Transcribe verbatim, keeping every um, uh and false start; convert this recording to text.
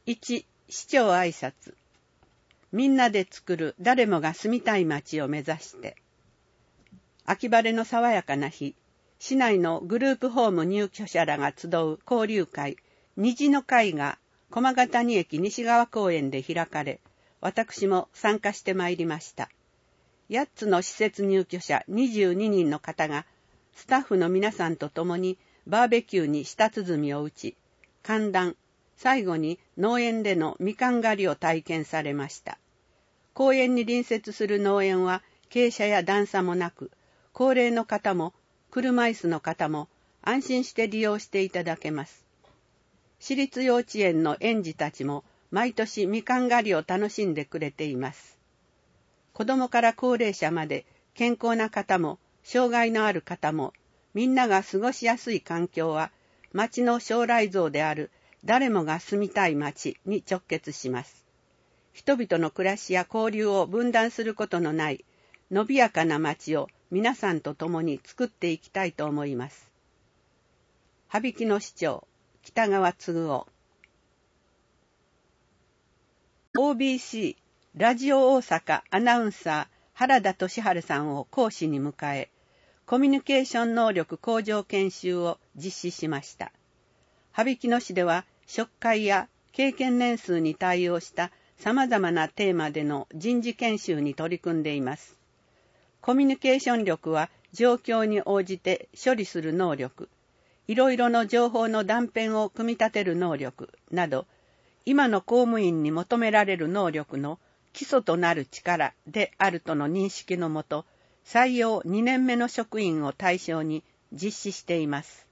いち、市長挨拶。みんなで作る誰もが住みたい街を目指して。秋晴れの爽やかな日、市内のグループホーム入居者らが集う交流会、虹の会が駒ヶ谷駅西側公園で開かれ、私も参加してまいりました。やっつの施設入居者にじゅうににんの方が、スタッフの皆さんと共にバーベキューに舌鼓を打ち、歓談、最後に農園でのみかん狩りを体験されました。公園に隣接する農園は傾斜や段差もなく、高齢の方も車椅子の方も安心して利用していただけます。私立幼稚園の園児たちも毎年みかん狩りを楽しんでくれています。子供から高齢者まで健康な方も障害のある方もみんなが過ごしやすい環境は町の将来像である誰もが住みたい町に直結します。人々の暮らしや交流を分断することのない伸びやかな町を皆さんと共に作っていきたいと思います。羽曳野市長北川嗣夫 オービーシー ラジオ大阪アナウンサー原田俊治さんを講師に迎え、コミュニケーション能力向上研修を実施しました。羽曳野市では職会や経験年数に対応したさまざまなテーマでの人事研修に取り組んでいます。コミュニケーション力は状況に応じて処理する能力、いろいろの情報の断片を組み立てる能力など、今の公務員に求められる能力の基礎となる力であるとの認識のもと、採用にねんめの職員を対象に実施しています。